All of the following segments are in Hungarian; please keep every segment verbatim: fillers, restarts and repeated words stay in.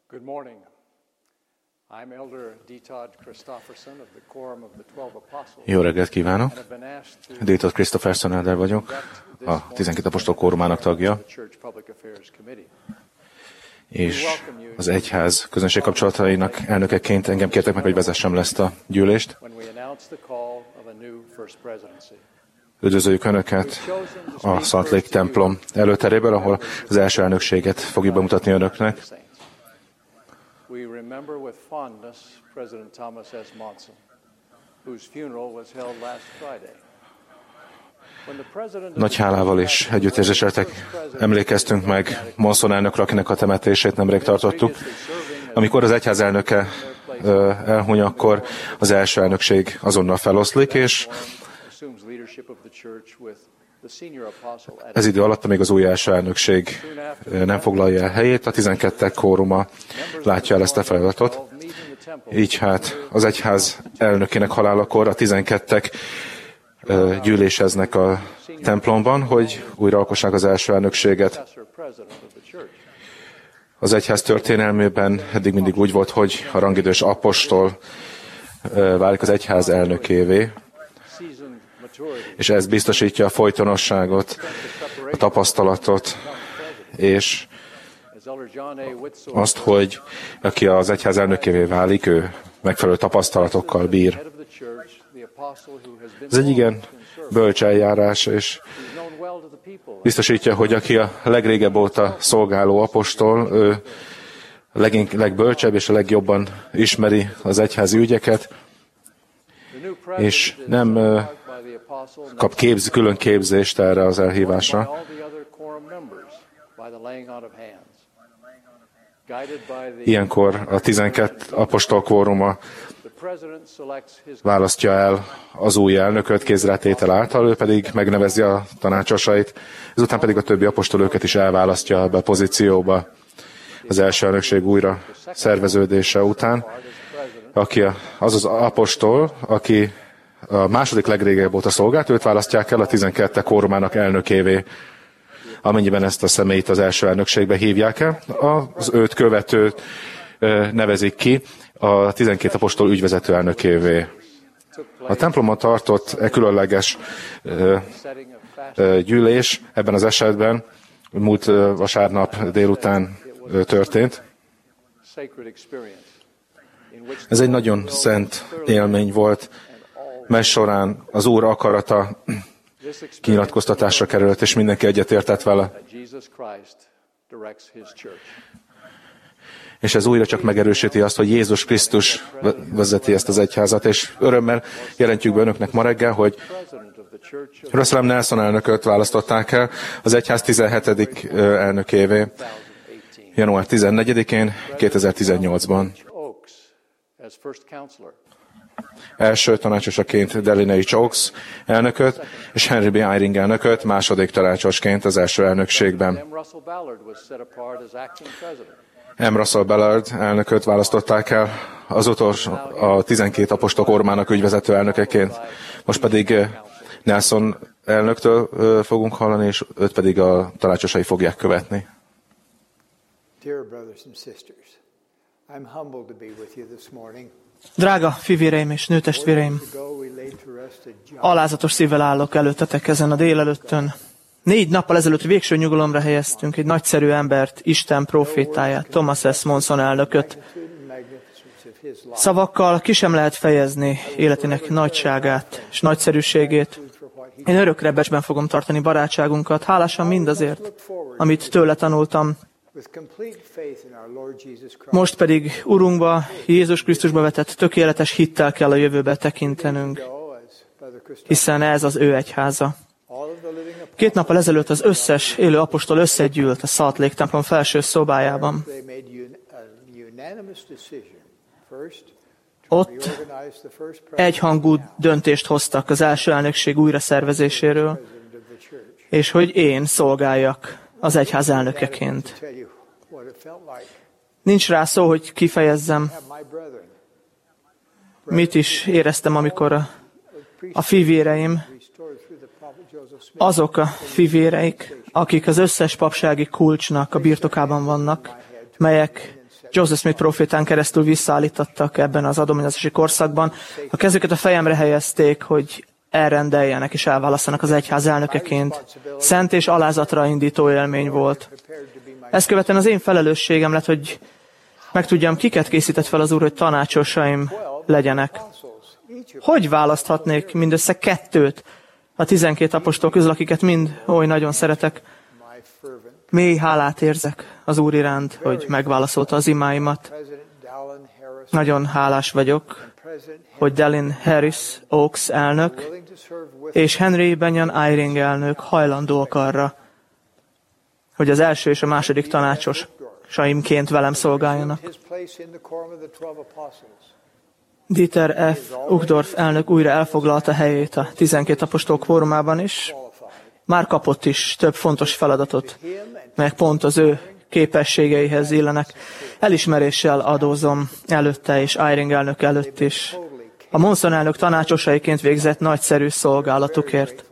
Good morning. I'm Elder D. Todd Christofferson of the Quorum of the Twelve Apostles. Jó reggelt kívánok! D. Todd Christofferson elder vagyok, a tizenkét apostol kórumának tagja, és az egyház közönség kapcsolatainak elnökeként engem kértek meg, hogy vezessem le ezt a gyűlést. Üdvözöljük Önöket a Salt Lake templom előteréből, ahol az első elnökséget fogjuk bemutatni Önöknek. We remember with fondness President Thomas S. Monson, whose funeral was held last Friday. Nagy hálával és együttérzéssel emlékeztünk meg Monson elnökre, akinek a temetését nemrég tartottuk. Amikor az egyház elnöke elhuny, akkor az első elnökség azonnal feloszlik, és ez idő alatt még az új első elnökség nem foglalja el helyét, a tizenkettek kóruma látja el ezt a feladatot. Így hát az egyház elnökének halálakor a tizenkettek gyűléseznek a templomban, hogy újra alkossák az első elnökséget. Az egyház történelmében eddig mindig úgy volt, hogy a rangidős apostol válik az egyház elnökévé, és ez biztosítja a folytonosságot, a tapasztalatot, és azt, hogy aki az egyház elnökévé válik, ő megfelelő tapasztalatokkal bír. Ez egy igen bölcs eljárás, és biztosítja, hogy aki a legrégebb óta szolgáló apostol, ő legink, legbölcsebb és a legjobban ismeri az egyházi ügyeket, és nem kap képz, külön képzést erre az elhívásra. Ilyenkor a tizenkét apostol kvóruma választja el az új elnököt kézretétel által, ő pedig megnevezi a tanácsosait, ezután pedig a többi apostol őket is elválasztja be a pozícióba az első elnökség újra szerveződése után, aki az az apostol, aki a második legrégebb óta szolgált, őt választják el a tizenkettek kórumának elnökévé, amennyiben ezt a személyt az első elnökségbe hívják el. Az őt követőt nevezik ki a tizenkét apostol ügyvezető elnökévé. A templomon tartott e különleges gyűlés ebben az esetben múlt vasárnap délután történt. Ez egy nagyon szent élmény volt, mely során az Úr akarata kinyilatkoztatásra került, és mindenki egyetértett vele. És ez újra csak megerősíti azt, hogy Jézus Krisztus vezeti ezt az egyházat, és örömmel jelentjük be önöknek ma reggel, hogy Russell M. Nelson elnököt választották el az egyház tizenhetedik elnökévé január tizennegyedikén kétezer-tizennyolcban. Első tanácsosaként Delaney Oaks elnököt, és Henry B. Eyring elnököt második tanácsosként az első elnökségben. M. Russell Ballard elnököt választották el az utolsó, a tizenkét apostol kórumának ügyvezető elnökeként. Most pedig Nelson elnöktől fogunk hallani, és őt pedig a tanácsosai fogják követni. Drága fivéreim és nőtestvéreim, alázatos szívvel állok előttetek ezen a délelőttön. Négy nappal ezelőtt végső nyugalomra helyeztünk egy nagyszerű embert, Isten profétáját, Thomas S. Monson elnököt. Szavakkal ki sem lehet fejezni életének nagyságát és nagyszerűségét. Én örökre becsben fogom tartani barátságunkat, hálásan mindazért, amit tőle tanultam. Most pedig Urunkba, Jézus Krisztusba vetett tökéletes hittel kell a jövőbe tekintenünk, hiszen ez az ő egyháza. Két nappal ezelőtt az összes élő apostol összegyűlt a Salt Lake templom felső szobájában. Ott egyhangú döntést hoztak az első elnökség újraszervezéséről, és hogy én szolgáljak az egyház elnökeként. Nincs rá szó, hogy kifejezzem, mit is éreztem, amikor a, a fivéreim, azok a fivéreik, akik az összes papsági kulcsnak a birtokában vannak, melyek Joseph Smith profétán keresztül visszaállítottak ebben az adományozási korszakban. A kezüket a fejemre helyezték, hogy elrendeljenek és elválasszanak az egyház elnökeként. Szent és alázatra indító élmény volt. Ezt követően az én felelősségem lett, hogy megtudjam, kiket készített fel az Úr, hogy tanácsosaim legyenek. Hogy választhatnék mindössze kettőt a tizenkét apostol közül, akiket mind oly nagyon szeretek? Mély hálát érzek az Úr iránt, hogy megválaszolta az imáimat. Nagyon hálás vagyok, hogy Dallin Harris Oaks elnök és Henry Benyon Eyring elnök hajlandóak arra, hogy az első és a második tanácsosaimként velem szolgáljanak. Dieter F. Uchtdorf elnök újra elfoglalta helyét a tizenkét apostol kvórumában is. Már kapott is több fontos feladatot, melyek pont az ő képességeihez illenek. Elismeréssel adózom előtte és Eyring elnök előtt is. A Monson elnök tanácsosaiként végzett nagyszerű szolgálatukért.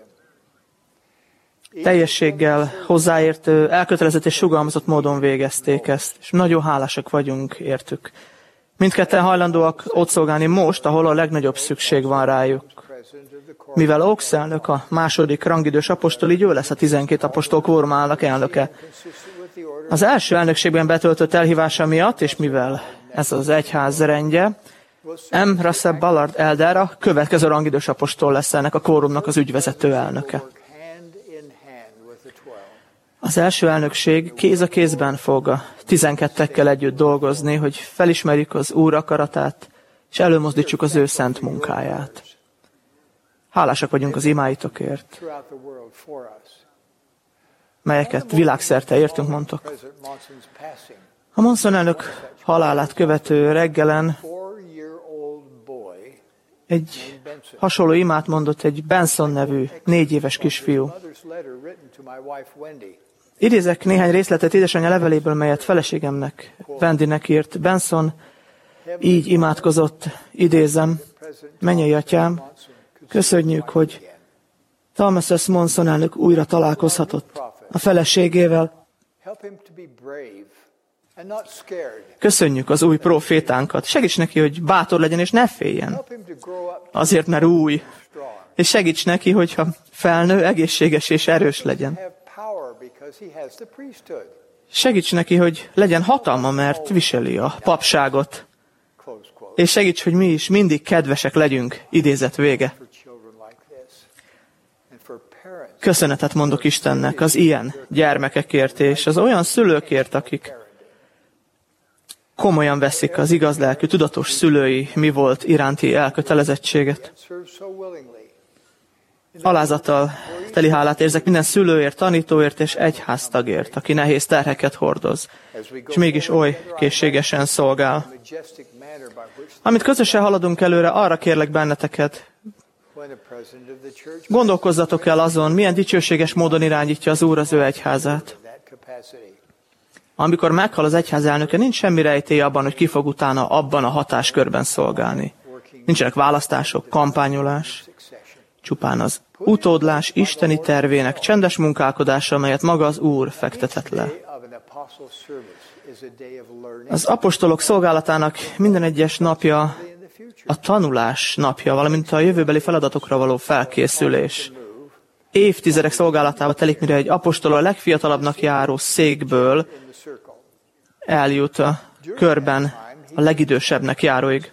Teljességgel hozzáértő, elkötelezett és sugalmazott módon végezték ezt, és nagyon hálásak vagyunk értük. Mindketten hajlandóak ott szolgálni most, ahol a legnagyobb szükség van rájuk. Mivel Oaks elnök a második rangidős apostol, így ő lesz a tizenkét apostol kvórumának elnöke. Az első elnökségben betöltött elhívása miatt, és mivel ez az egyház rendje, M. Russell Ballard elder a következő rangidős apostol lesz ennek a kvórumnak az ügyvezető elnöke. Az első elnökség kéz a kézben fog a tizenkettekkel együtt dolgozni, hogy felismerjük az Úr akaratát, és előmozdítsuk az ő szent munkáját. Hálásak vagyunk az imáitokért, melyeket világszerte értünk, mondtok. A Monson elnök halálát követő reggelen egy hasonló imát mondott egy Benson nevű négy éves kisfiú. Idézek néhány részletet édesanyja leveléből, melyet feleségemnek, Wendynek írt. Benson így imádkozott, idézem, mennyei atyám, köszönjük, hogy Thomas S. Monson elnök újra találkozhatott a feleségével. Köszönjük az új profétánkat. Segíts neki, hogy bátor legyen és ne féljen. Azért, mert új. És segíts neki, hogyha felnő, egészséges és erős legyen. Segíts neki, hogy legyen hatalma, mert viseli a papságot. És segíts, hogy mi is mindig kedvesek legyünk, idézet vége. Köszönetet mondok Istennek az ilyen gyermekekért, és az olyan szülőkért, akik komolyan veszik az igaz lelkű, tudatos szülői mi volt iránti elkötelezettséget. Alázattal teli hálát érzek minden szülőért, tanítóért és egyháztagért, aki nehéz terheket hordoz, és mégis oly készségesen szolgál. Amit közösen haladunk előre, arra kérlek benneteket, gondolkozzatok el azon, milyen dicsőséges módon irányítja az Úr az ő egyházát. Amikor meghal az egyház elnöke, nincs semmi rejtély abban, hogy ki fog utána abban a hatáskörben szolgálni. Nincsenek választások, kampányolás, csupán az utódlás isteni tervének csendes munkálkodása, amelyet maga az Úr fektetett le. Az apostolok szolgálatának minden egyes napja a tanulás napja, valamint a jövőbeli feladatokra való felkészülés. Évtizedek szolgálatába telik, mire egy apostol a legfiatalabbnak járó székből eljut a körben a legidősebbnek járóig.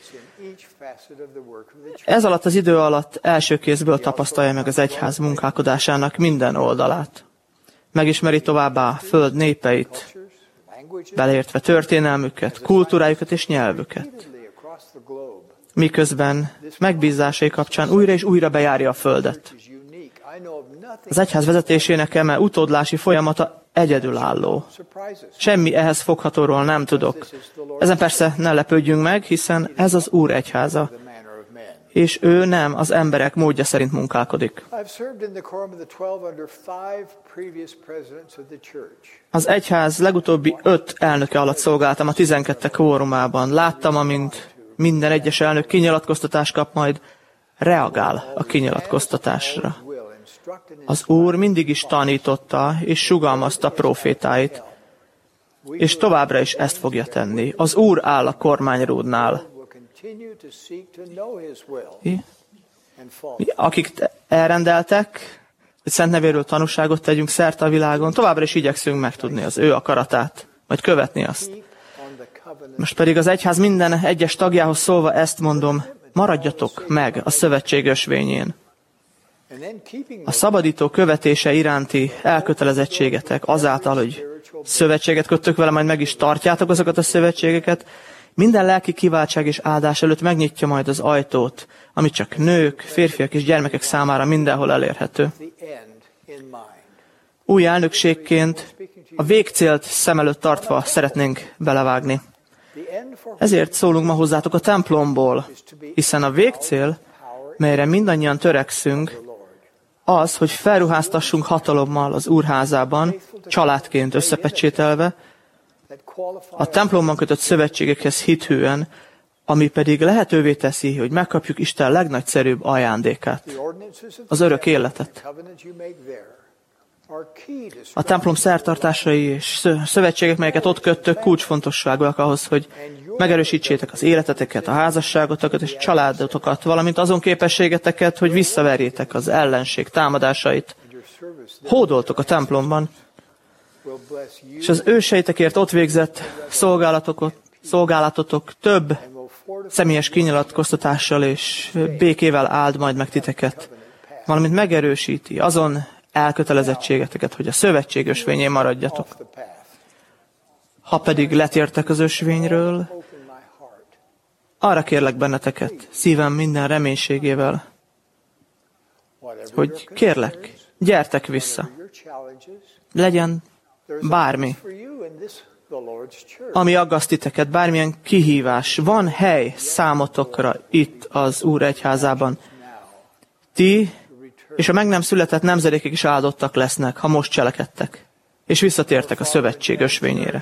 Ez alatt az idő alatt első kézből tapasztalja meg az egyház munkálkodásának minden oldalát. Megismeri továbbá a föld népeit, beleértve történelmüket, kultúrájukat és nyelvüket. Miközben megbízásai kapcsán újra és újra bejárja a földet. Az egyház vezetésének eme utódlási folyamata egyedülálló. Semmi ehhez foghatóról nem tudok. Ezen persze ne lepődjünk meg, hiszen ez az Úr egyháza, és ő nem az emberek módja szerint munkálkodik. Az egyház legutóbbi öt elnöke alatt szolgáltam a tizenkettek kvórumában. Láttam, amint minden egyes elnök kinyilatkoztatást kap, majd reagál a kinyilatkoztatásra. Az Úr mindig is tanította és sugalmazta profétáit. és továbbra is ezt fogja tenni. Az Úr áll a kormányródnál. Mi, akik elrendeltek, hogy szent nevéről tanúságot tegyünk szerte a világon, továbbra is igyekszünk megtudni az ő akaratát, majd követni azt. Most pedig az egyház minden egyes tagjához szólva ezt mondom, maradjatok meg a szövetség ösvényén. A szabadító követése iránti elkötelezettségetek azáltal, hogy szövetséget köttök vele, majd meg is tartjátok azokat a szövetségeket, minden lelki kiváltság és áldás előtt megnyitja majd az ajtót, ami csak nők, férfiak és gyermekek számára mindenhol elérhető. Új elnökségként a végcélt szem előtt tartva szeretnénk belevágni. Ezért szólunk ma hozzátok a templomból, hiszen a végcél, melyre mindannyian törekszünk, az, hogy felruháztassunk hatalommal az Úrházában, családként összepecsételve, a templomban kötött szövetségekhez hithűen, ami pedig lehetővé teszi, hogy megkapjuk Isten legnagyszerűbb ajándékát, az örök életet. A templom szertartásai és szövetségek, melyeket ott köttök, kulcsfontosságúak ahhoz, hogy megerősítsétek az életeteket, a házasságotokat és családotokat, valamint azon képességeteket, hogy visszaverjétek az ellenség támadásait. Hódoltok a templomban, és az őseitekért ott végzett szolgálatotok több személyes kinyilatkoztatással és békével áld majd meg titeket, valamint megerősíti azon elkötelezettségeteket, hogy a szövetség ösvényén maradjatok. Ha pedig letértek az ösvényről, arra kérlek benneteket, szívem minden reménységével, hogy kérlek, gyertek vissza. Legyen bármi, ami aggaszt titeket, bármilyen kihívás. Van hely számotokra itt az Úr egyházában. Ti és a meg nem született nemzedékek is áldottak lesznek, ha most cselekedtek, és visszatértek a szövetség ösvényére.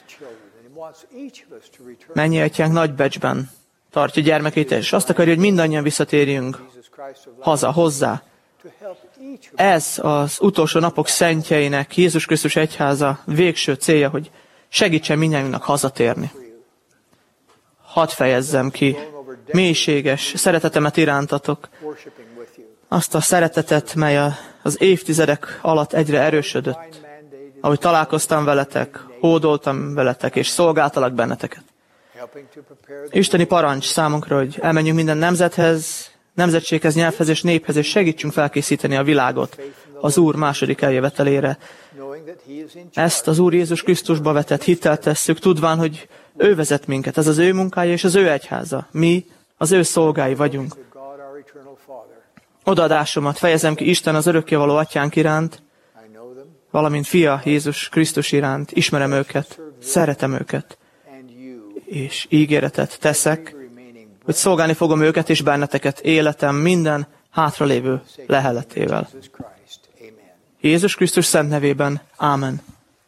Mennyi atyánk nagy becsben tartja gyermekét, és azt akarja, hogy mindannyian visszatérjünk haza, hozzá. Ez az utolsó napok szentjeinek, Jézus Krisztus egyháza végső célja, hogy segítsen mindannyiunknak hazatérni. Hadd fejezzem ki mélységes szeretetemet irántatok, azt a szeretetet, mely az évtizedek alatt egyre erősödött, ahogy találkoztam veletek, hódoltam veletek, és szolgáltalak benneteket. Isteni parancs számunkra, hogy elmenjünk minden nemzethez, nemzetséghez, nyelvhez és néphez, és segítsünk felkészíteni a világot az Úr második eljövetelére. Ezt az Úr Jézus Krisztusba vetett hittel tesszük, tudván, hogy ő vezet minket, ez az ő munkája és az ő egyháza. Mi az ő szolgái vagyunk. Odaadásomat fejezem ki Isten az örökkévaló atyánk iránt, valamint fia Jézus Krisztus iránt. Ismerem őket, szeretem őket, és ígéretet teszek, hogy szolgálni fogom őket és benneteket életem minden hátralévő leheletével. Jézus Krisztus szent nevében. Ámen.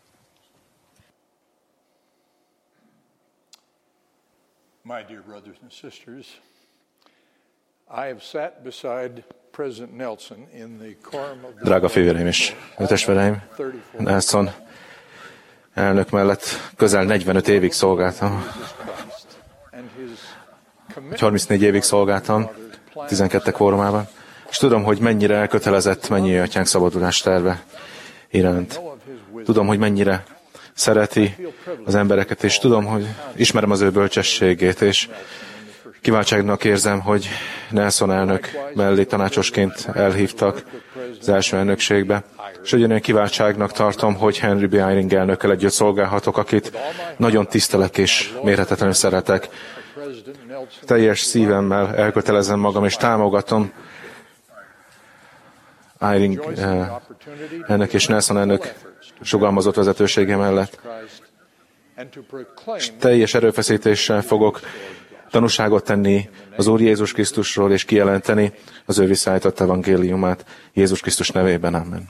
My dear brothers and sisters, I have sat beside President Nelson in the quorum of the Drága fivérem és testvéreim, Nelson elnök mellett közel negyvenöt évig szolgáltam. harmincnégy évig szolgáltam, tizenkettő kórumában, és tudom, hogy mennyire elkötelezett mennyi atyánk szabadulás terve iránt. Tudom, hogy mennyire szereti az embereket, és tudom, hogy ismerem az ő bölcsességét, és kiváltságnak érzem, hogy Nelson elnök mellé tanácsosként elhívtak az első elnökségbe, és ugyanilyen kiváltságnak tartom, hogy Henry B. Eyring elnökkel együtt szolgálhatok, akit nagyon tisztelek és mérhetetlenül szeretek. Teljes szívemmel elkötelezem magam, és támogatom Eyring elnök és Nelson elnök sugalmazott vezetősége mellett. És teljes erőfeszítéssel fogok tanúságot tenni az Úr Jézus Krisztusról, és kijelenteni az ő visszaállított evangéliumát Jézus Krisztus nevében. Amen.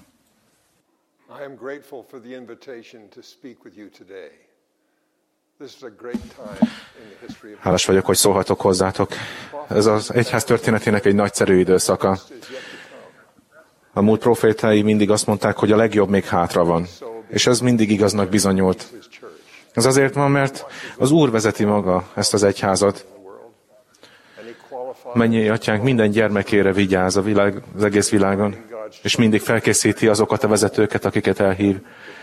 Hálás vagyok, hogy szólhatok hozzátok. Ez az egyház történetének egy nagyszerű időszaka. A múlt profétái mindig azt mondták, hogy a legjobb még hátra van. És ez mindig igaznak bizonyult. Ez azért van, mert az Úr vezeti maga ezt az egyházat. Mennyei Atyánk minden gyermekére vigyáz a világ, az egész világon, és mindig felkészíti azokat a vezetőket, akiket elhív.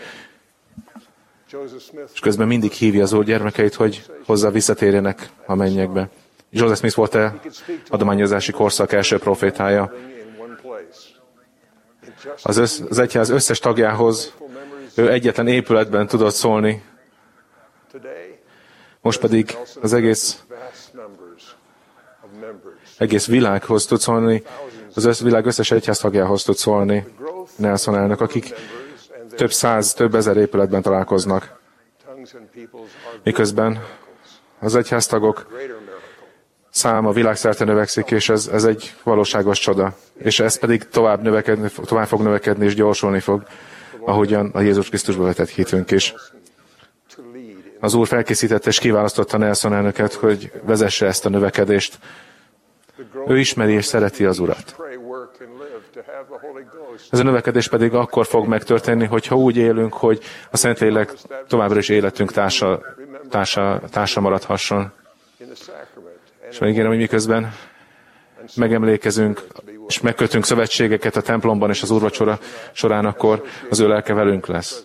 És közben mindig hívja az Úr gyermekeit, hogy hozzá visszatérjenek a mennyekbe. Joseph Smith volt-e adományozási korszak első profétája. Az, össz, az egyház összes tagjához ő egyetlen épületben tudott szólni. Most pedig az egész, egész világhoz tud szólni, az össz, világ összes egyház tagjához tud szólni Nelson elnök, akik több száz, több ezer épületben találkoznak. Miközben az egyháztagok száma világszerte növekszik, és ez, ez egy valóságos csoda. És ez pedig tovább, növekedni, tovább fog növekedni, és gyorsulni fog, ahogyan a Jézus Krisztusba vetett hitünk is. Az Úr felkészítette és kiválasztotta Nelson elnöket, hogy vezesse ezt a növekedést. Ő ismeri és szereti az Urat. Ez a növekedés pedig akkor fog megtörténni, hogyha úgy élünk, hogy a Szentlélek továbbra is életünk társa, társa, társa maradhasson. És megígérem, hogy miközben megemlékezünk, és megkötünk szövetségeket a templomban és az úrvacsora során, akkor az ő lelke velünk lesz.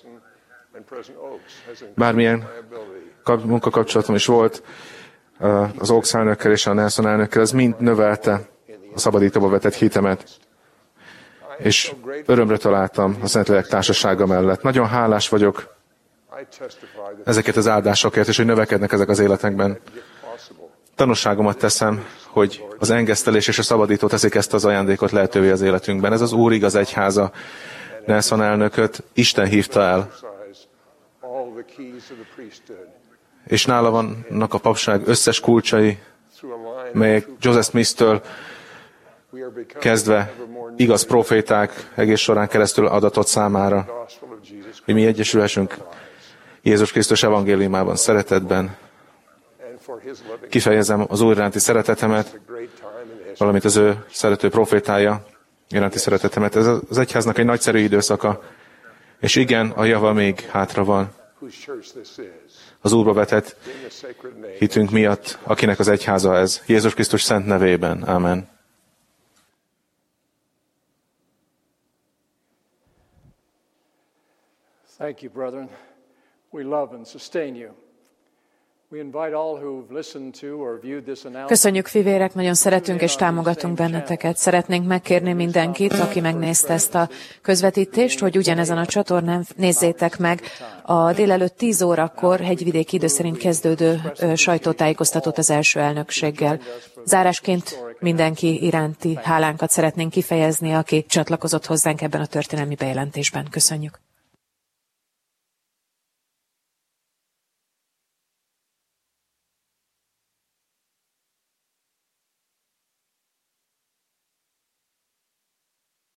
Bármilyen munkakapcsolatom is volt az Oaks elnökkel és a Nelson elnökkel, ez mind növelte a szabadítóba vetett hitemet. És örömre találtam a Szentlélek társasága mellett. Nagyon hálás vagyok ezeket az áldásokért, és hogy növekednek ezek az életekben. Tanúságomat teszem, hogy az engesztelés és a szabadító teszik ezt az ajándékot lehetővé az életünkben. Ez az Úr igaz egyháza. Nelson elnököt Isten hívta el. És nála vannak a papság összes kulcsai, melyek Joseph Smith-től kezdve igaz proféták egész során keresztül adatott számára, hogy mi egyesülhessünk Jézus Krisztus evangéliumában, szeretetben. Kifejezem az Úr iránti szeretetemet, valamint az ő szerető profétája iránti szeretetemet. Ez az egyháznak egy nagyszerű időszaka, és igen, a java még hátra van. Az Úrba vetett hitünk miatt, akinek az egyháza ez. Jézus Krisztus szent nevében. Amen. Thank you, brethren. We love and sustain you. Köszönjük, fivérek, nagyon szeretünk és támogatunk benneteket. Szeretnénk megkérni mindenkit, aki megnézte ezt a közvetítést, hogy ugyanezen a csatornán nézzétek meg a délelőtt tíz órakor hegyvidéki idő szerint kezdődő sajtótájékoztatót az első elnökséggel. Zárásként mindenki iránti hálánkat szeretnénk kifejezni, aki csatlakozott hozzánk ebben a történelmi bejelentésben. Köszönjük.